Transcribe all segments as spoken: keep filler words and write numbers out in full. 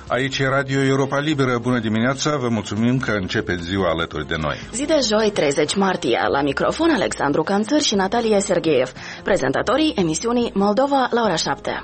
Aici e Radio Europa Liberă. Bună dimineața, vă mulțumim că începeți ziua alături de noi. Zi de joi, treizeci martie, la microfon Alexandru Canțăr și Natalia Sergeev, prezentatorii emisiunii Moldova la ora șapte.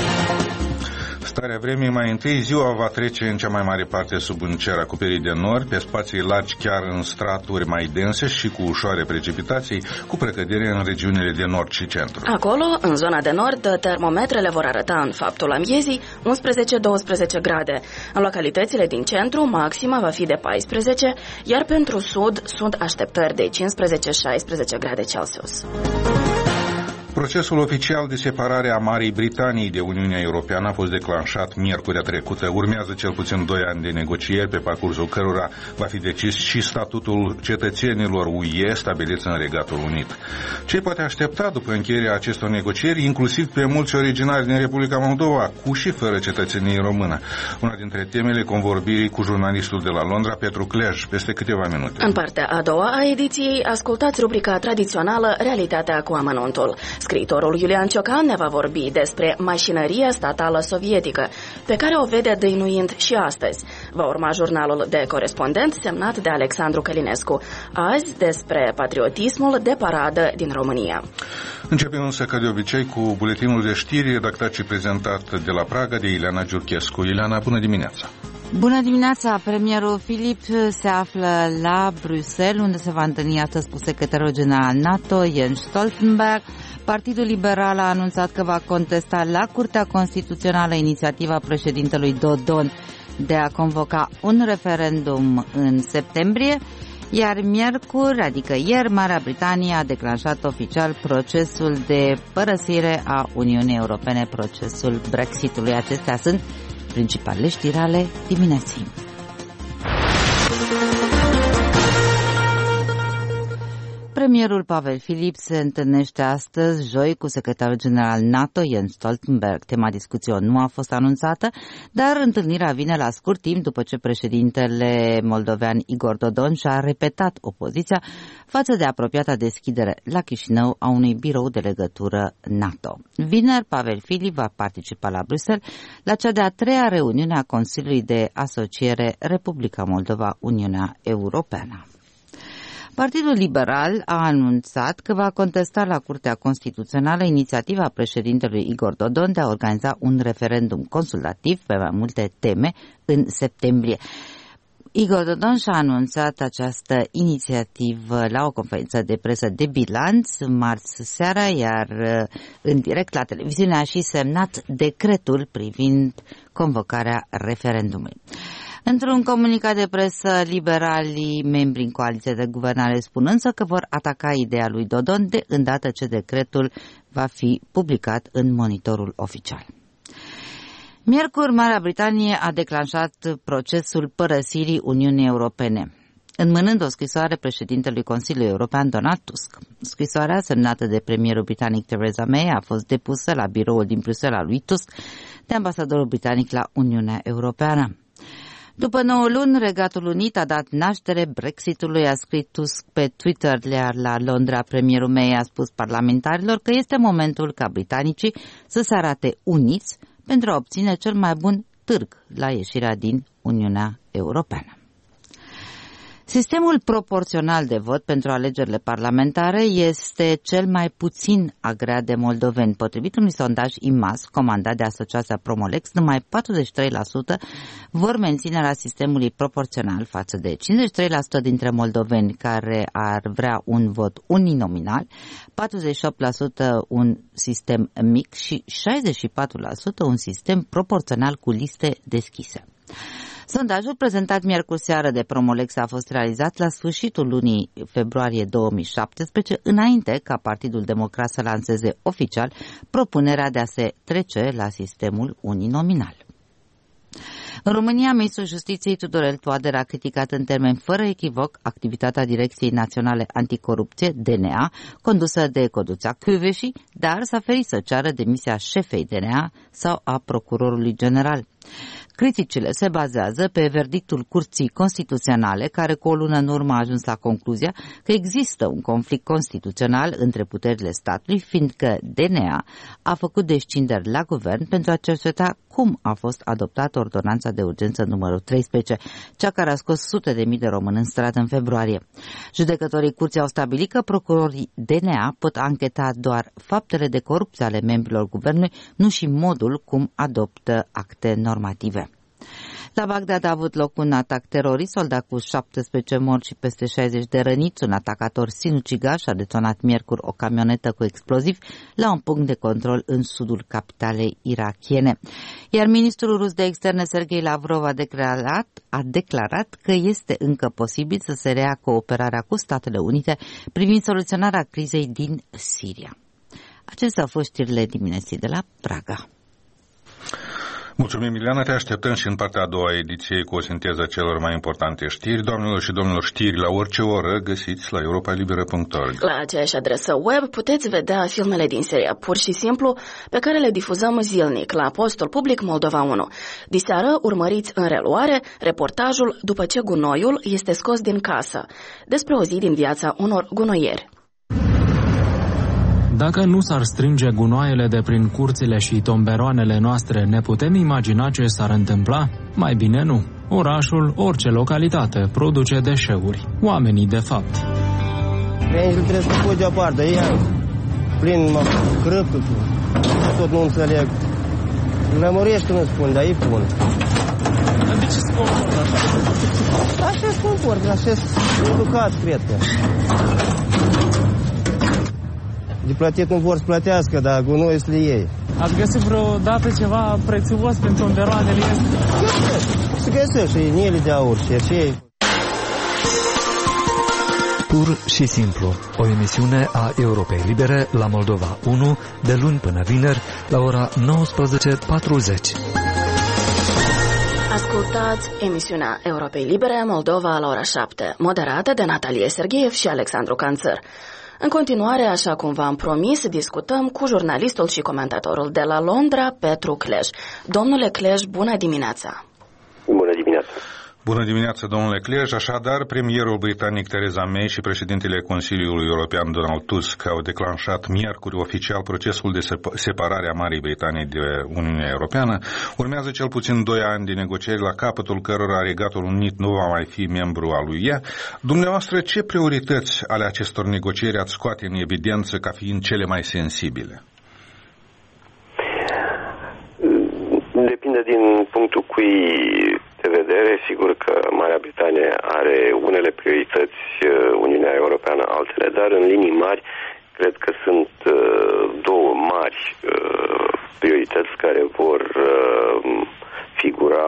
Starea vremii: mai întâi, ziua va trece în cea mai mare parte sub un cer acoperit de nori, pe spații largi chiar în straturi mai dense și cu ușoare precipitații, cu precădere în regiunile de nord și centru. Acolo, în zona de nord, termometrele vor arăta în faptul amiezii unsprezece douăsprezece grade. În localitățile din centru, maxima va fi de paisprezece, iar pentru sud sunt așteptări de cincisprezece șaisprezece grade Celsius. Procesul oficial de separare a Marii Britanii de Uniunea Europeană a fost declanșat miercurea trecută. Urmează cel puțin doi ani de negocieri, pe parcursul cărora va fi decis și statutul cetățenilor U E stabiliți în Regatul Unit. Ce poate aștepta după încheierea acestor negocieri, inclusiv pe mulți originari din Republica Moldova, cu și fără cetățenie română? Una dintre temele convorbirii cu jurnalistul de la Londra, Petru Clej, peste câteva minute. În partea a doua a ediției, ascultați rubrica tradițională Realitatea cu amănuntul. Scriitorul Iulian Ciocan ne va vorbi despre mașinăria statală sovietică, pe care o vede dăinuind și astăzi. Va urma jurnalul de corespondent semnat de Alexandru Călinescu. Azi despre patriotismul de paradă din România. Începem însă, ca de obicei, cu buletinul de știri redactat și prezentat de la Praga de Ileana Giurchescu. Ileana, bună dimineața! Bună dimineața! Premierul Filip se află la Bruxelles, unde se va întâlni astăzi cu secretarul general NATO, Jens Stoltenberg. Partidul Liberal a anunțat că va contesta la Curtea Constituțională inițiativa președintelui Dodon de a convoca un referendum în septembrie, iar miercuri, adică ieri, Marea Britanie a declanșat oficial procesul de părăsire a Uniunii Europene, procesul Brexitului. Acestea sunt principalele știri ale dimineții. Premierul Pavel Filip se întâlnește astăzi, joi, cu secretarul general NATO, Jens Stoltenberg. Tema discuției nu a fost anunțată, dar întâlnirea vine la scurt timp după ce președintele moldovean Igor Dodon și-a repetat opoziția față de apropiata deschidere la Chișinău a unui birou de legătură NATO. Vineri, Pavel Filip va participa la Bruxelles la cea de-a treia reuniune a Consiliului de Asociere Republica Moldova-Uniunea Europeană. Partidul Liberal a anunțat că va contesta la Curtea Constituțională inițiativa președintelui Igor Dodon de a organiza un referendum consultativ pe mai multe teme în septembrie. Igor Dodon și-a anunțat această inițiativă la o conferință de presă de bilanț marți seara, iar în direct la televiziune a și semnat decretul privind convocarea referendumului. Într-un comunicat de presă, liberalii membri în coaliție de guvernare spun însă că vor ataca ideea lui Dodon de îndată ce decretul va fi publicat în monitorul oficial. Miercuri, Marea Britanie a declanșat procesul părăsirii Uniunii Europene, înmânând o scrisoare președintelui Consiliului European Donald Tusk. Scrisoarea, semnată de premierul britanic Theresa May, a fost depusă la biroul din Bruxelles al lui Tusk de ambasadorul britanic la Uniunea Europeană. După nouă luni, Regatul Unit a dat naștere Brexitului, a scris Tusk pe Twitter, iar la Londra premierul May a spus parlamentarilor că este momentul ca britanicii să se arate uniți pentru a obține cel mai bun târg la ieșirea din Uniunea Europeană. Sistemul proporțional de vot pentru alegerile parlamentare este cel mai puțin agreat de moldoveni. Potrivit unui sondaj I M A S comandat de Asociația Promolex, numai patruzeci și trei la sută vor menținerea sistemului proporțional față de cincizeci și trei la sută dintre moldoveni care ar vrea un vot uninominal, patruzeci și opt la sută un sistem mic și șaizeci și patru la sută un sistem proporțional cu liste deschise. Sondajul prezentat miercuri seară de Promolex a fost realizat la sfârșitul lunii februarie două mii șaptesprezece, înainte ca Partidul Democrat să lanseze oficial propunerea de a se trece la sistemul uninominal. În România, ministrul Justiției Tudorel Toader a criticat în termeni fără echivoc activitatea Direcției Naționale Anticorupție, D N A, condusă de Căduța Kövesi, dar s-a ferit să ceară demisia șefei D N A sau a procurorului general. Criticile se bazează pe verdictul Curții Constituționale, care cu o lună în urmă a ajuns la concluzia că există un conflict constituțional între puterile statului, fiindcă D N A a făcut descinderi la guvern pentru a cerceta cum a fost adoptată ordonanța de urgență numărul treisprezece, cea care a scos sute de mii de români în stradă în februarie. Judecătorii curții au stabilit că procurorii D N A pot ancheta doar faptele de corupție ale membrilor guvernului, nu și modul cum adoptă acte normative. La Bagdad a avut loc un atac terorist, soldat cu șaptesprezece morți și peste șaizeci de răniți. Un atacator sinucigaș a detonat miercuri o camionetă cu exploziv la un punct de control în sudul capitalei irakiene. Iar ministrul rus de externe Sergei Lavrov a declarat, a declarat că este încă posibil să se reia cooperarea cu Statele Unite privind soluționarea crizei din Siria. Acestea au fost știrile dimineții de la Praga. Mulțumim, Miliana, te așteptăm și în partea a doua ediției cu o sinteză celor mai importante știri. Doamnelor și domnilor, știri la orice oră găsiți la europa liberă punct org. La aceeași adresă web puteți vedea filmele din seria Pur și Simplu, pe care le difuzăm zilnic la postul public Moldova unu. Diseară urmăriți în reluare reportajul După ce gunoiul este scos din casă, despre o zi din viața unor gunoieri. Dacă nu s-ar strânge gunoaiele de prin curțile și tomberoanele noastre, ne putem imagina ce s-ar întâmpla? Mai bine nu. Orașul, orice localitate, produce deșeuri. Oamenii, de fapt. Aici trebuie să pui deoparte, ia, plin mă crăptul, tot nu înțeleg. Lămurește, nu spun, dar îi pun. Dar de ce se comportă așa? Așa se comportă, așa se educați, cred că. De plătit nu vor să plătească, dar gunoi să le iei. Ați găsit vreodată ceva prețios prin tomberoanele astea? Se găsește și inele de aur și aceea. Pur și simplu, o emisiune a Europei Libere la Moldova unu, de luni până vineri, la ora nouăsprezece patruzeci. Ascultați emisiunea Europei Libere Moldova la ora șapte, moderată de Natalie Sergeev și Alexandru Canțăr. În continuare, așa cum v-am promis, discutăm cu jurnalistul și comentatorul de la Londra, Petru Clej. Domnule Clej, bună dimineața! Bună dimineața! Bună dimineața, domnule Clej. Așadar, premierul britanic Theresa May și președintele Consiliului European Donald Tusk au declanșat miercuri oficial procesul de separare a Marii Britanii de Uniunea Europeană. Urmează cel puțin doi ani de negocieri, la capătul cărora Regatul Unit nu va mai fi membru al lui ea. Dumneavoastră, ce priorități ale acestor negocieri ați scoate în evidență ca fiind cele mai sensibile? Depinde din punctul cui de vedere. Sigur că Marea Britanie are unele priorități, Uniunea Europeană altele, dar în linii mari cred că sunt două mari priorități care vor figura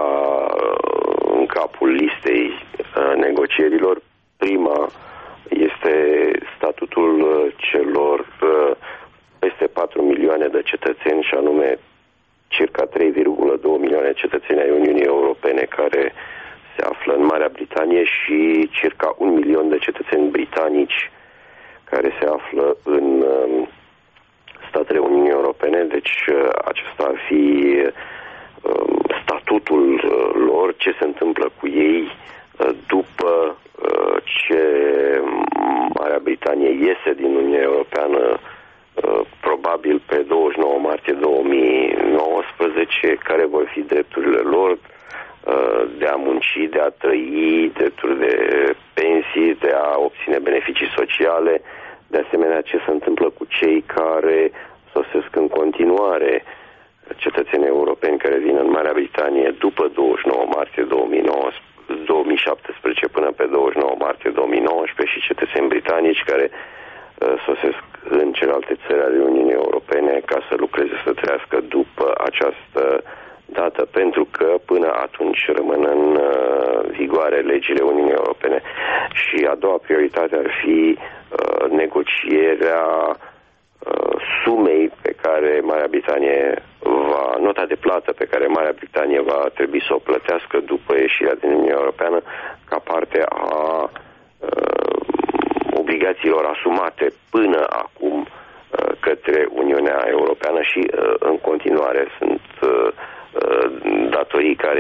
în capul listei negocierilor. Prima este statutul celor peste patru milioane de cetățeni, și anume circa trei virgulă doi milioane cetățeni ai Uniunii Europene care se află în Marea Britanie și circa un milion de cetățeni britanici care se află în um, statele Uniunii Europene. Deci acesta ar fi um, statutul lor, ce se întâmplă cu ei uh, după uh, ce Marea Britanie iese din Uniunea Europeană, probabil pe douăzeci și nouă martie două mii nouăsprezece, care vor fi drepturile lor de a munci, de a trăi, drepturi de pensii, de a obține beneficii sociale. De asemenea, ce se întâmplă cu cei care sosesc în continuare, cetățenii europeni care vin în Marea Britanie după douăzeci și nouă martie două mii șaptesprezece până pe douăzeci și nouă martie două mii nouăsprezece și cetățeni britanici care sosesc în celelalte țări ale Uniunii Europene ca să lucreze, să trăiască după această dată, pentru că până atunci rămân în vigoare legile Uniunii Europene. Și a doua prioritate ar fi uh, negocierea uh, sumei pe care Marea Britanie va, nota de plată pe care Marea Britanie va trebui să o plătească după ieșirea din Uniunea Europeană ca parte a uh, obligațiilor asumate până acum uh, către Uniunea Europeană și uh, în continuare sunt uh, datorii care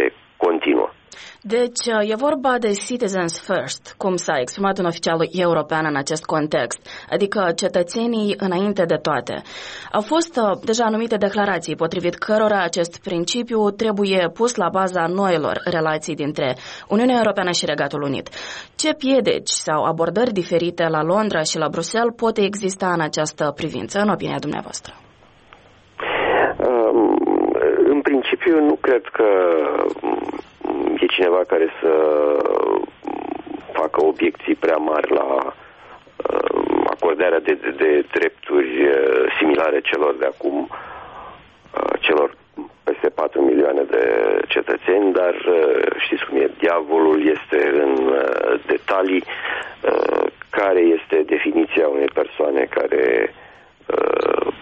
continuă. Deci e vorba de citizens first, cum s-a exprimat un oficial european în acest context, adică cetățenii înainte de toate. Au fost deja anumite declarații potrivit cărora acest principiu trebuie pus la baza noilor relații dintre Uniunea Europeană și Regatul Unit. Ce piedici sau abordări diferite la Londra și la Bruxelles pot exista în această privință, în opinia dumneavoastră? Um, în principiu nu cred că e cineva care să facă obiecții prea mari la uh, acordarea de, de, de drepturi uh, similare celor de acum, uh, celor peste patru milioane de cetățeni, dar uh, știți cum e, diavolul este în uh, detalii. Uh, care este definiția unei persoane care uh,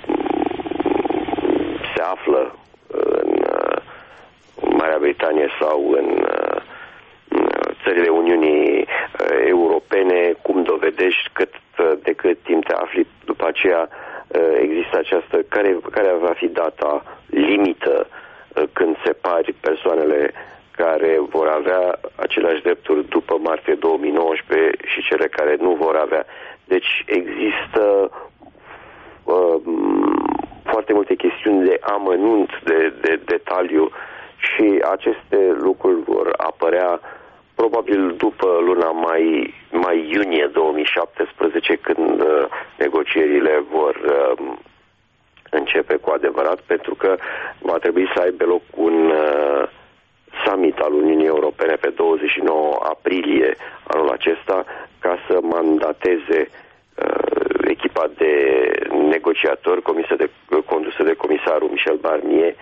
se află în uh, Marea Britanie sau în uh, țările Uniunii uh, Europene, cum dovedești, cât, uh, de cât timp te afli după aceea, uh, există această, care, care va fi data limită uh, când separi persoanele care vor avea aceleași drepturi după martie două mii nouăsprezece și cele care nu vor avea. Deci există uh, foarte multe chestiuni de amănunt, de, de detaliu, și aceste lucruri vor apărea probabil după luna mai, mai iunie două mii șaptesprezece, când uh, negocierile vor uh, începe cu adevărat, pentru că va trebui să aibă loc un uh, summit al Uniunii Europene pe douăzeci și nouă aprilie anul acesta, ca să mandateze uh, echipa de negociatori comisă de, condusă de comisarul Michel Barnier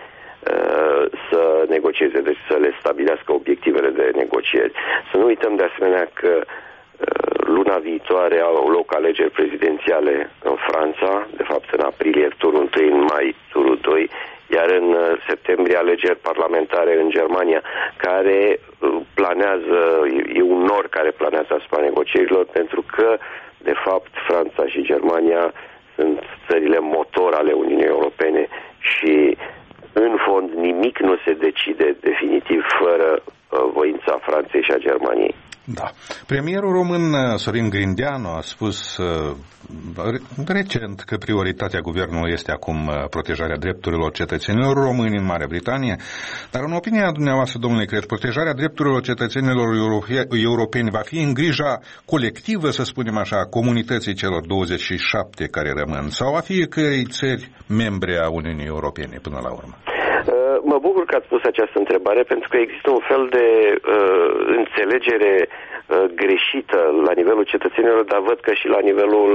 să negocieze, deci să le stabilească obiectivele de negocieri. Să nu uităm de asemenea că luna viitoare au loc alegeri prezidențiale în Franța, de fapt în aprilie turul întâi, în mai turul doi, iar în septembrie alegeri parlamentare în Germania, care planează, e un nor care planează asupra negocierilor, pentru că de fapt Franța și Germania sunt țările motor ale Uniunii Europene și în fond nimic nu se decide definitiv fără uh, voința Franței și a Germaniei. Da. Premierul român Sorin Grindeanu a spus uh, recent că prioritatea guvernului este acum protejarea drepturilor cetățenilor români în Marea Britanie, dar în opinia dumneavoastră, domnule Creț, protejarea drepturilor cetățenilor europeni va fi în grija colectivă, să spunem așa, a comunității celor douăzeci și șapte care rămân, sau a fiecărei țări membre a Uniunii Europene până la urmă? Mă bucur că ați pus această întrebare, pentru că există un fel de uh, înțelegere uh, greșită la nivelul cetățenilor, dar văd că și la nivelul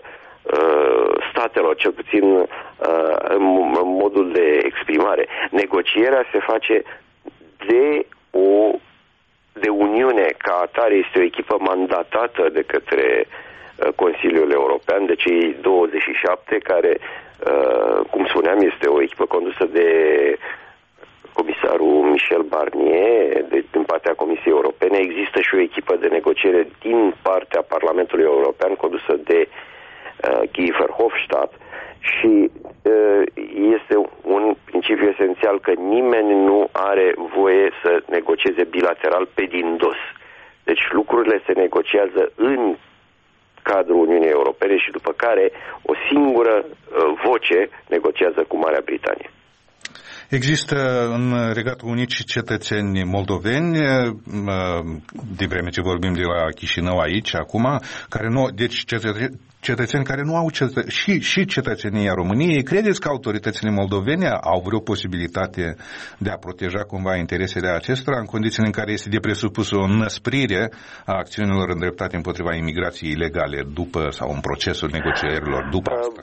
uh, statelor, cel puțin uh, în, în modul de exprimare. Negocierea se face de o de Uniune ca atare, este o echipă mandatată de către uh, Consiliul European, de cei douăzeci și șapte, care, uh, cum spuneam, este o echipă condusă de comisarul Michel Barnier, de, din partea Comisiei Europene. Există și o echipă de negociere din partea Parlamentului European, condusă de uh, Guy Verhofstadt, și uh, este un principiu esențial că nimeni nu are voie să negocieze bilateral pe din dos. Deci lucrurile se negociază în cadrul Uniunii Europene și după care o singură uh, voce negociază cu Marea Britanie. Există în Regatul Unit și cetățeni moldoveni, de vreme ce vorbim de la Chișinău aici, acum, care nu, deci cetățeni care nu au cetă, și, și cetățenia României. Credeți că autoritățile moldovene au vreo posibilitate de a proteja cumva interesele acestora în condițiile în care este de presupus o înăsprire a acțiunilor îndreptate împotriva imigrației ilegale după sau în procesul negocierilor după asta?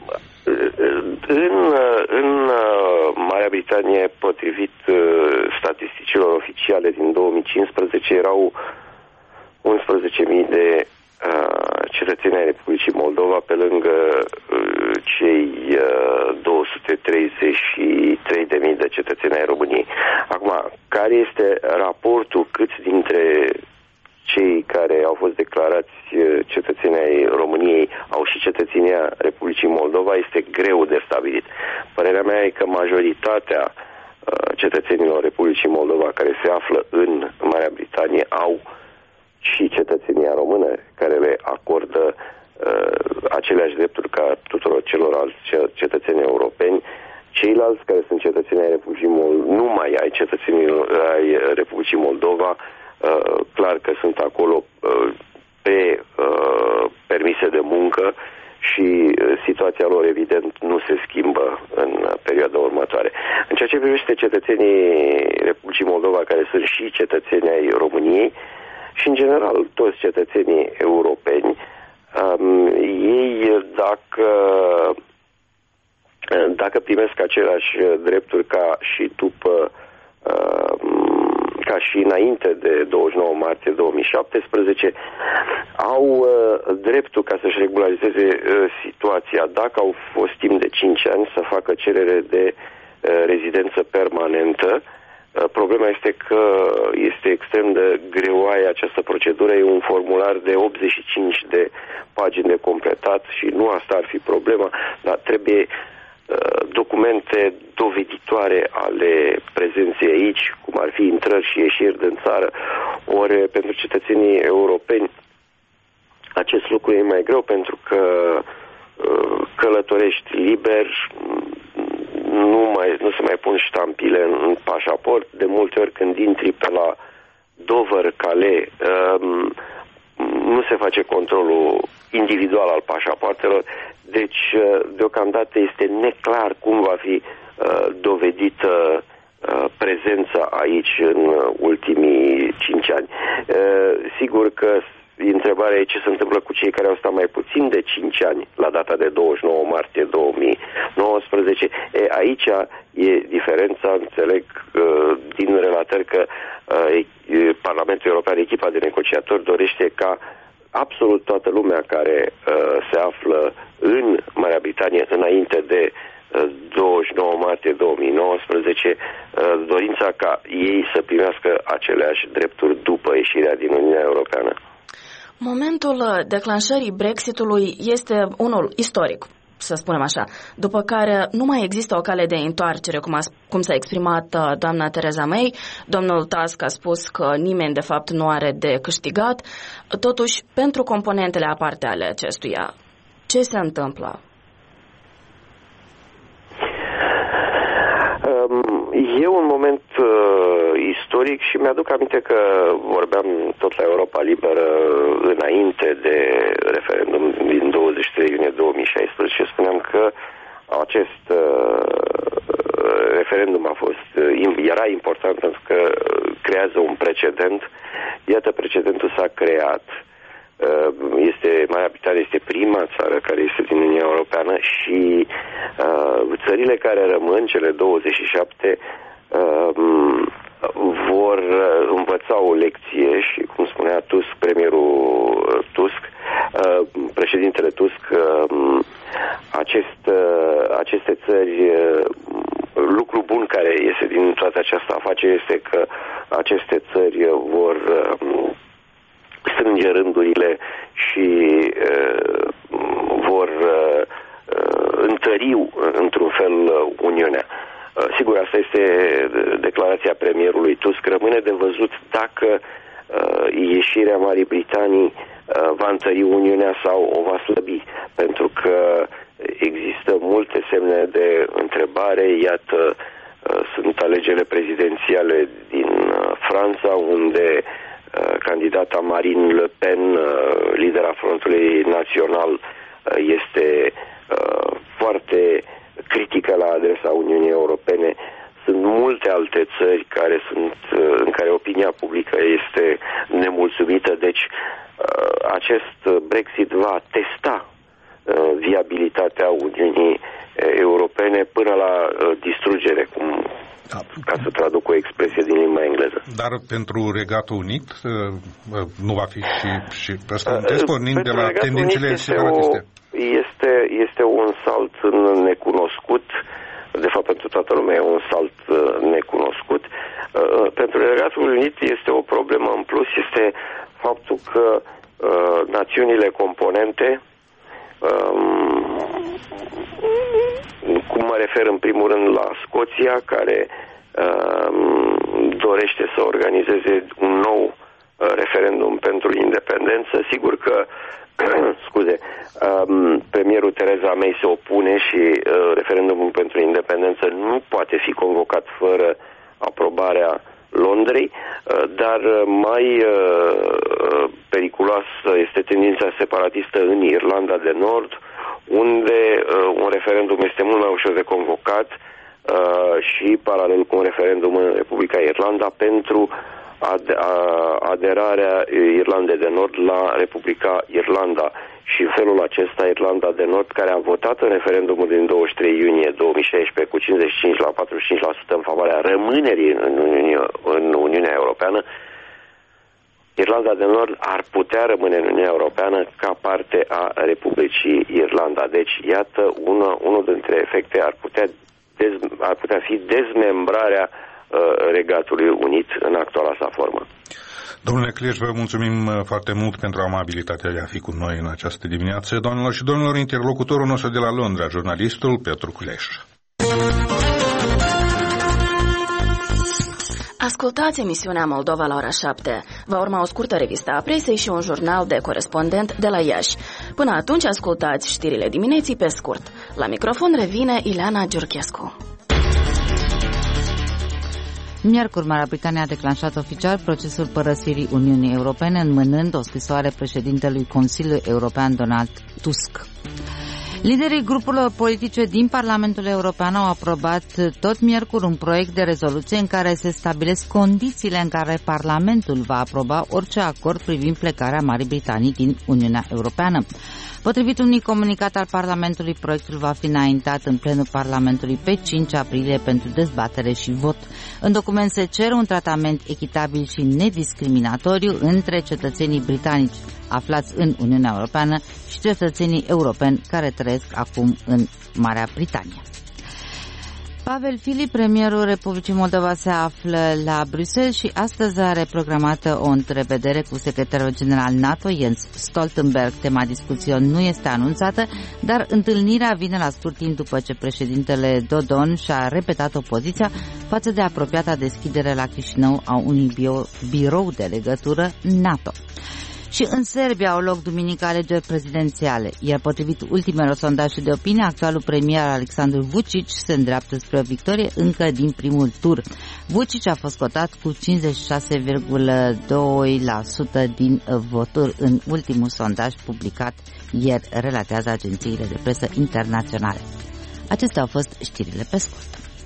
În, în Marea Britanie, potrivit statisticilor oficiale din două mii cincisprezece, erau unsprezece mii de uh, cetățeni ai Republicii Moldova, pe lângă uh, cei uh, două sute treizeci și trei de mii de cetățeni ai României. Acum, care este raportul, câți dintre cei care au fost declarați cetățeni ai României au și cetățenia Republicii Moldova, este greu de stabilit. Părerea mea e că majoritatea cetățenilor Republicii Moldova care se află în Marea Britanie au și cetățenia română, care le acordă uh, aceleași drepturi ca tuturor celorlalți cetățeni europeni. Ceilalți care sunt cetățenii ai Republicii Moldova, nu mai ai cetățenii ai Republicii Moldova, uh, clar că sunt acolo uh, pe uh, permise de muncă și uh, situația lor evident nu se schimbă în uh, perioada următoare. În ceea ce privește cetățenii Republicii Moldova care sunt și cetățenii ai României și în general toți cetățenii europeni, um, ei dacă dacă primesc aceleași drepturi ca și după ca și înainte de douăzeci și nouă martie două mii șaptesprezece, au dreptul ca să-și regularizeze situația dacă au fost timp de cinci ani să facă cerere de rezidență permanentă. Problema este că este extrem de greoaie această procedură, e un formular de optzeci și cinci de pagini de completat și nu asta ar fi problema, dar trebuie documente doveditoare ale prezenței aici, cum ar fi intrări și ieșiri din țară. Ori pentru cetățenii europeni acest lucru e mai greu pentru că călătorești liber, nu, mai, nu se mai pun ștampile în, în pașaport. De multe ori când intri pe la Dover-Calais, um, nu se face controlul individual al pașapoartelor, deci deocamdată este neclar cum va fi uh, dovedită uh, prezența aici în ultimii cinci ani. Uh, sigur că întrebarea e ce se întâmplă cu cei care au stat mai puțin de cinci ani la data de douăzeci și nouă martie două mii nouăsprezece. E, aici e diferența, înțeleg uh, din relatări că uh, Parlamentul European, echipa de negociatori, dorește ca absolut toată lumea care uh, se află în Marea Britanie înainte de uh, douăzeci și nouă martie două mii nouăsprezece, uh, dorința ca ei să primească aceleași drepturi după ieșirea din Uniunea Europeană. Momentul declanșării Brexitului este unul istoric, să spunem așa, după care nu mai există o cale de întoarcere, cum, a, cum s-a exprimat doamna Theresa May. Domnul Tusk a spus că nimeni de fapt nu are de câștigat. Totuși, pentru componentele aparte ale acestuia, ce se întâmplă? E un moment uh, istoric și mi-aduc aminte că vorbeam tot la Europa Liberă înainte de referendum din douăzeci și trei iunie două mii șaisprezece. Spuneam că acest uh, referendum a fost, uh, era important pentru că creează un precedent. Iată, precedentul s-a creat. Este, Marea Britanie este prima țară care este din Uniunea Europeană și uh, țările care rămân, cele douăzeci și șapte, uh, vor învăța o lecție și, cum spunea Tusk, premierul Tusk, uh, președintele Tusk, uh, acest, uh, aceste țări, uh, lucru bun care iese din toată această afacere este că aceste țări vor uh, strânge rândurile și uh, vor uh, întări într-un fel Uniunea. Uh, sigur, asta este declarația premierului Tusk. Rămâne de văzut dacă uh, ieșirea Marii Britanii uh, va întări Uniunea sau o va slăbi, pentru că există multe semne de întrebare. Iată, uh, sunt alegerile prezidențiale din uh, Franța, unde candidata Marine Le Pen, lidera Frontului Național, este foarte critică la adresa Uniunii Europene. Sunt multe alte țări care sunt, în care opinia publică este nemulțumită, deci acest Brexit va testa viabilitatea Uniunii Europene până la distrugere, cum Da. ca să traduc o expresie din limba engleză. Dar pentru Regatul Unit nu va fi și, și ăsta un test, pornind de la tendințele separatiste? Este, este un salt necunoscut, de fapt pentru toată lumea e un salt necunoscut. Pentru Regatul Unit este o problemă în plus, este faptul că națiunile componente, cum mă refer în primul rând la Scoția, care dorește să organizeze un nou referendum pentru independență. Sigur că scuze, premierul Theresa May se opune și referendumul pentru independență nu poate fi convocat fără aprobarea Londrei, dar mai periculoasă este tendința separatistă în Irlanda de Nord, unde un referendum este mult mai ușor de convocat și paralel cu un referendum în Republica Irlanda pentru aderarea Irlandei de Nord la Republica Irlanda. Și în felul acesta Irlanda de Nord, care a votat în referendumul din douăzeci și trei iunie două mii șaisprezece cu cincizeci și cinci la patruzeci și cinci la sută în favoarea rămânerii în Uniunea, în Uniunea Europeană, Irlanda de Nord ar putea rămâne în Uniunea Europeană ca parte a Republicii Irlanda. Deci, iată, una, unul dintre efecte ar putea, dez, ar putea fi dezmembrarea uh, Regatului Unit în actuala sa formă. Domnule Cleș, vă mulțumim foarte mult pentru amabilitatea de a fi cu noi în această dimineață. Doamnelor și domnilor, interlocutorul nostru de la Londra, jurnalistul Petru Cleș. Ascultați emisiunea Moldova la ora șapte. Va urma o scurtă revistă a presei și un jurnal de corespondent de la Iași. Până atunci ascultați știrile dimineții pe scurt. La microfon revine Ileana Giurchescu. Miercuri, Marea Britanie a declanșat oficial procesul părăsirii Uniunii Europene, înmânând o scrisoare președintelui Consiliului European Donald Tusk. Liderii grupurilor politice din Parlamentul European au aprobat tot miercuri un proiect de rezoluție în care se stabilesc condițiile în care Parlamentul va aproba orice acord privind plecarea Marii Britanii din Uniunea Europeană. Potrivit unui comunicat al Parlamentului, proiectul va fi înaintat în plenul Parlamentului pe cinci aprilie pentru dezbatere și vot. În document se cere un tratament echitabil și nediscriminatoriu între cetățenii britanici aflați în Uniunea Europeană și cetățenii europeni care trăiesc acum în Marea Britanie. Pavel Filip, premierul Republicii Moldova, se află la Bruxelles și astăzi are programată o întrevedere cu secretarul general NATO, Jens Stoltenberg. Tema discuției nu este anunțată, dar întâlnirea vine la scurt timp după ce președintele Dodon și-a repetat opoziția față de apropiata deschidere la Chișinău a unui bio, birou de legătură NATO. Și în Serbia au loc duminică alegeri prezidențiale, iar potrivit ultimelor sondaje de opinie, actualul premier Aleksandar Vučić se îndreaptă spre o victorie încă din primul tur. Vučić a fost cotat cu cincizeci și șase virgulă doi la sută din voturi în ultimul sondaj publicat ieri, relatează agențiile de presă internaționale. Acestea au fost știrile pe scurt.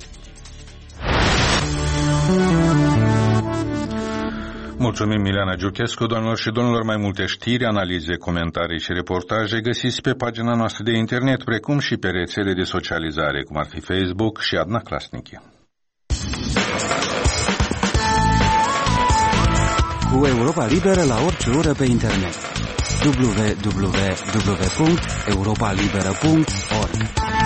Mulțumim, Ileana Giurchescu. Doamnelor și domnilor, mai multe știri, analize, comentarii și reportaje găsiți pe pagina noastră de internet, precum și pe rețele de socializare, cum ar fi Facebook și Adna Klasnici. Cu Europa Liberă la orice oră pe internet. w w w punct europa liberă punct org.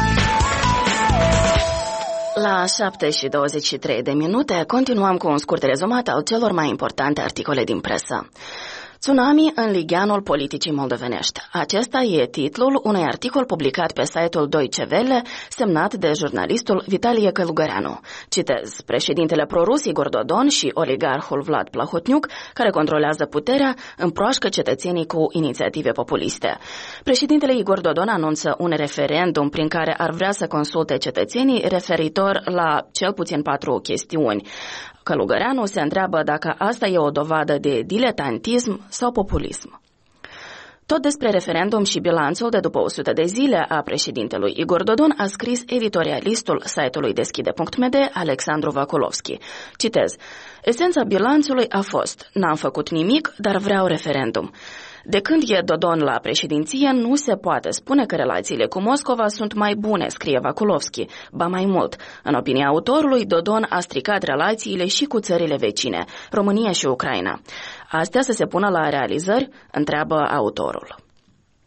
La șapte și douăzeci și trei de minute continuăm cu un scurt rezumat al celor mai importante articole din presă. Tsunami în ligheanul politicii moldovenești. Acesta e titlul unui articol publicat pe site-ul Deutsche Welle, semnat de jurnalistul Vitalie Călugăreanu. Citez: președintele prorus Igor Dodon și oligarhul Vlad Plahotniuc, care controlează puterea, împroașcă cetățenii cu inițiative populiste. Președintele Igor Dodon anunță un referendum prin care ar vrea să consulte cetățenii referitor la cel puțin patru chestiuni. Călugăreanu se întreabă dacă asta e o dovadă de diletantism sau populism. Tot despre referendum și bilanțul de după o sută de zile a președintelui Igor Dodon a scris editorialistul site-ului deschide punct m d, Alexandru Vakulovski. Citez: esența bilanțului a fost: n-am făcut nimic, dar vreau referendum. De când e Dodon la președinție, nu se poate spune că relațiile cu Moscova sunt mai bune, scrie Vakulovski. Ba mai mult, în opinia autorului, Dodon a stricat relațiile și cu țările vecine, România și Ucraina. Astea să se pună la realizări, întreabă autorul.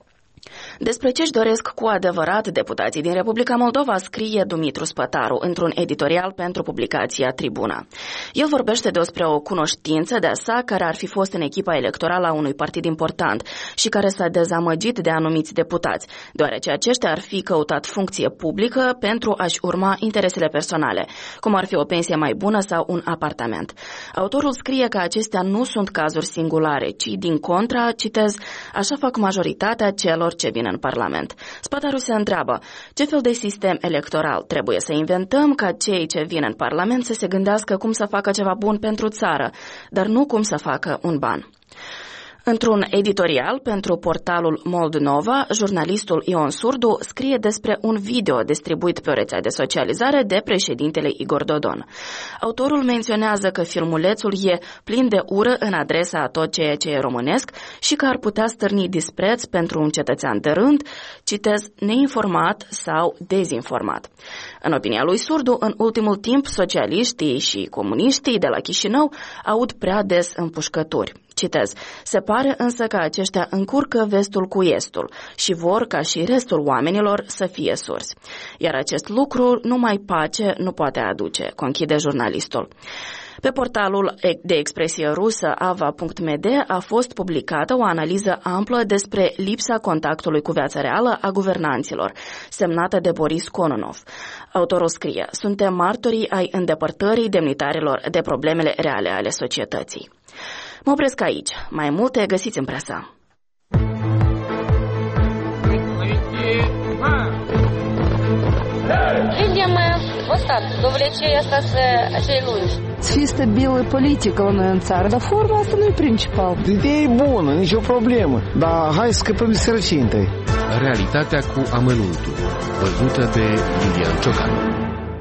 Despre ce-și doresc cu adevărat deputații din Republica Moldova scrie Dumitru Spătaru într-un editorial pentru publicația Tribuna. El vorbește despre o cunoștință de-a sa care ar fi fost în echipa electorală a unui partid important și care s-a dezamăgit de anumiți deputați, deoarece aceștia ar fi căutat funcție publică pentru a-și urma interesele personale, cum ar fi o pensie mai bună sau un apartament. Autorul scrie că acestea nu sunt cazuri singulare, ci din contra, citez, așa fac majoritatea celor ce vin în Parlament. Spătaru se întreabă, ce fel de sistem electoral trebuie să inventăm ca cei ce vin în Parlament să se gândească cum să facă ceva bun pentru țară, dar nu cum să facă un ban. Într-un editorial pentru portalul Moldnova, jurnalistul Ion Surdu scrie despre un video distribuit pe o rețea de socializare de președintele Igor Dodon. Autorul menționează că filmulețul e plin de ură în adresa a tot ceea ce e românesc și că ar putea stârni dispreț pentru un cetățean de rând, citez, neinformat sau dezinformat. În opinia lui Surdu, în ultimul timp, socialiștii și comuniștii de la Chișinău aud prea des împușcături. Citez, se pare însă că aceștia încurcă vestul cu estul și vor ca și restul oamenilor să fie surzi. Iar acest lucru numai pace nu poate aduce, conchide jurnalistul. Pe portalul de expresie rusă ava punct m d a fost publicată o analiză amplă despre lipsa contactului cu viața reală a guvernanților, semnată de Boris Kononov. Autorul scrie, suntem martorii ai îndepărtării demnitarilor de problemele reale ale societății. Mă opresc aici. Mai multe găsiți în presă. Видим ăsta, довлечение asta acei lungi. Fi stabilă politică la noi în țară, dar forma asta nu e principal. Ideea e bună, nicio problemă, dar hai să scăpăm de sărăcie întâi. Realitatea cu amănuntul, văzută de Iulian Ciocan.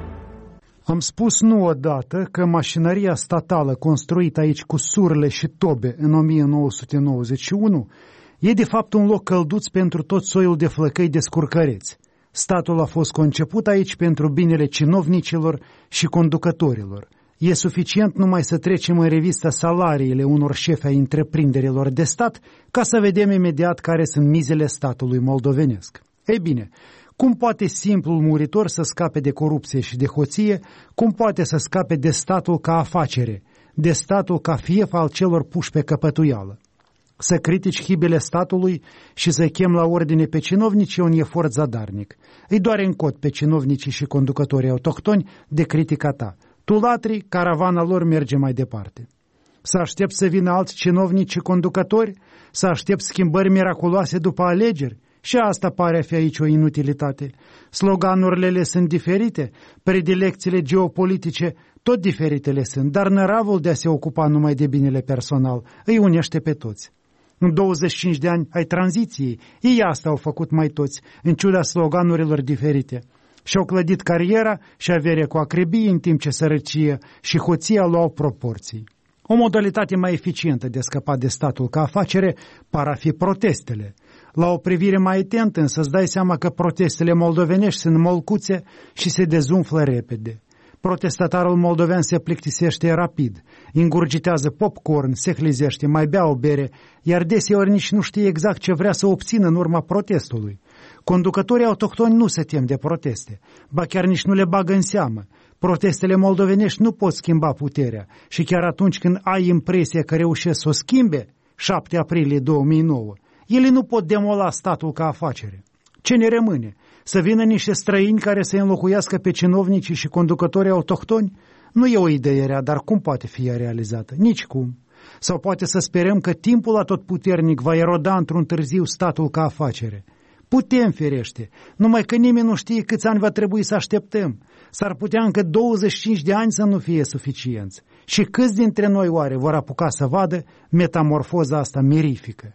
Am spus nu odată că mașinăria statală construită aici cu surle și tobe în o mie nouă sute nouăzeci și unu e de fapt un loc călduț pentru tot soiul de flăcăi descurcăreți. Statul a fost conceput aici pentru binele cinovnicilor și conducătorilor. E suficient numai să trecem în revistă salariile unor șefi ai întreprinderilor de stat ca să vedem imediat care sunt mizele statului moldovenesc. Ei bine, cum poate simplul muritor să scape de corupție și de hoție, cum poate să scape de statul ca afacere, de statul ca fief al celor puși pe căpătuială? Să critici hibele statului și să chem la ordine pe cinovnici e un efort zadarnic. Îi doare în cot pe cinovnicii și conducătorii autohtoni de critica ta. Tu latri, caravana lor merge mai departe. Să aștept să vină alți cinovnici și conducători? Să aștept schimbări miraculoase după alegeri? Și asta pare a fi aici o inutilitate. Sloganurile sunt diferite, predilecțiile geopolitice tot diferitele sunt, dar năravul de a se ocupa numai de binele personal îi unește pe toți. În douăzeci și cinci de ani ai tranziției, ei asta au făcut mai toți, în ciuda sloganurilor diferite. Și-au clădit cariera și averea cu acrebie, în timp ce sărăcie și hoția luau proporții. O modalitate mai eficientă de a scăpa de statul ca afacere par a fi protestele. La o privire mai atentă însă îți dai seama că protestele moldovenești sunt molcuțe și se dezumflă repede. Protestatarul moldovean se plictisește rapid, ingurgitează popcorn, se hlizește, mai bea o bere, iar deseori nici nu știe exact ce vrea să obțină în urma protestului. Conducătorii autohtoni nu se tem de proteste, ba chiar nici nu le bagă în seamă. Protestele moldovenești nu pot schimba puterea și chiar atunci când ai impresia că reușesc să o schimbe, șapte aprilie două mii nouă, ele nu pot demola statul ca afacere. Ce ne rămâne? Să vină niște străini care să înlocuiască pe cinovnicii și conducătorii autohtoni? Nu e o idee rea, dar cum poate fi ea realizată? Nici cum. Sau poate să sperăm că timpul atotputernic va eroda într-un târziu statul ca afacere. Putem, ferește, numai că nimeni nu știe câți ani va trebui să așteptăm. S-ar putea încă douăzeci și cinci de ani să nu fie suficienți. Și câți dintre noi oare vor apuca să vadă metamorfoza asta mirifică?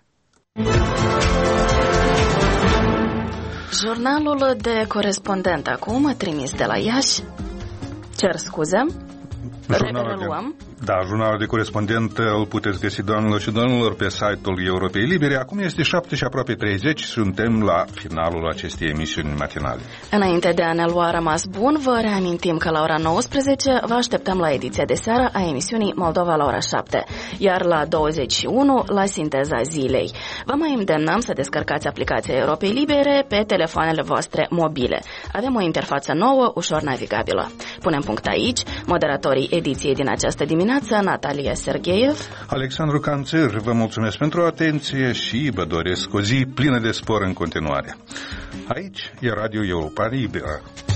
Jurnalul de corespondent acum, trimis de la Iași. Cer scuze. Reluăm. Da, jurnalul de corespondent îl puteți găsi, doamnelor și domnilor, pe site-ul Europei Libere. Acum este șapte și aproape treizeci, suntem la finalul acestei emisiuni matinale. Înainte de a ne lua rămas bun, vă reamintim că la ora nouăsprezece vă așteptăm la ediția de seară a emisiunii Moldova la ora șapte, iar la douăzeci și unu la Sinteza Zilei. Vă mai îndemnăm să descărcați aplicația Europei Libere pe telefoanele voastre mobile. Avem o interfață nouă, ușor navigabilă. Punem punct aici. Moderatorii ediției din această dimineață, Natalia Sergeev, Alexandru Canțer, vă mulțumesc pentru atenție și vă doresc o zi plină de spor în continuare. Aici e Radio Europa Liberă.